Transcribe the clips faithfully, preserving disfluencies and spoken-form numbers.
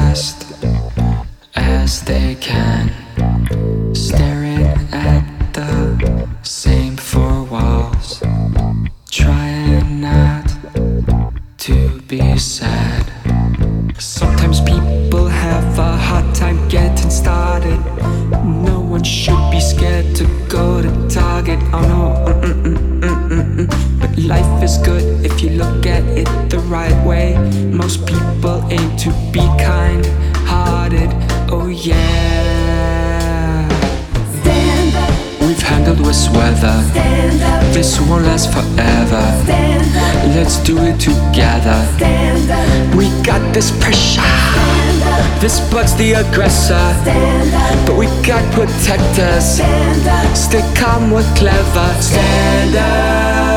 fast as they can, staring at the same four walls, trying not to be sad. Sometimes people have a hard time getting started. No one should be scared to go to Target. Oh no, mm-mm-mm-mm-mm. But life is good if you look at it the right way. Most people aim to be kind-hearted. Oh yeah. Stand up. We've handled worse weather. Stand up. This won't last forever. Stand up. Let's do it together. Stand up. We got this pressure. Stand up. This bug's the aggressor. Stand up. But we got protectors. Stand up. Stay calm, we're clever. Stand up.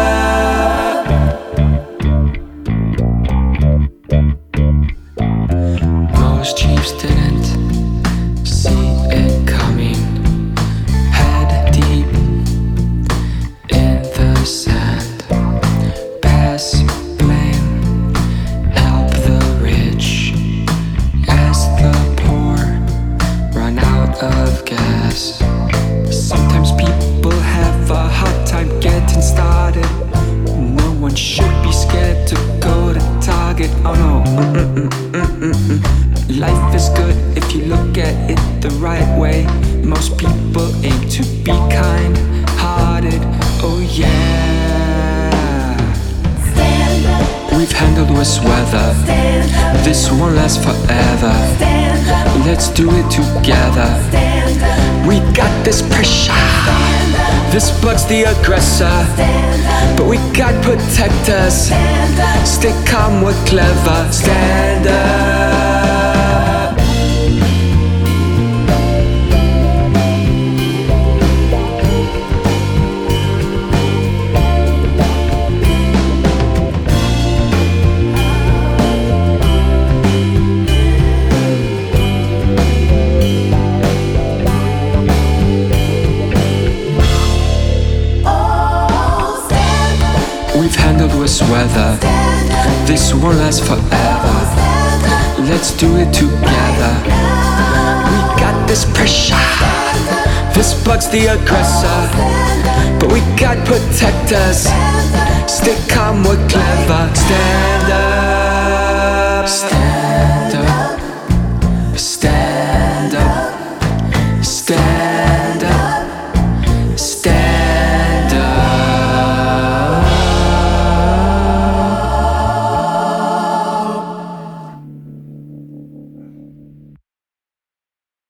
Most chiefs didn't see it coming. Head deep in the sand. Pass blame, help the rich as the poor run out of gas. Sometimes people have a hard time getting started. No one should be scared to go to Target. Oh no, mm-mm-mm-mm-mm. Life is good if you look at it the right way. Most people aim to be kind-hearted. Oh yeah. Stand up. We've handled worse weather. Stand up. This won't last forever. Stand up. Let's do it together. Stand up. We got this pressure. Stand up. This bug's the aggressor. Stand up. But we got protectors. Stand up. Stay calm, we're clever. Stand up. Oh, stand up. We've handled worse weather. Stand up. This won't last forever. Stand up. Let's do it together. We got this pressure. This bug's the aggressor. But we got protectors. Stay calm, we're clever. Stand up. Stand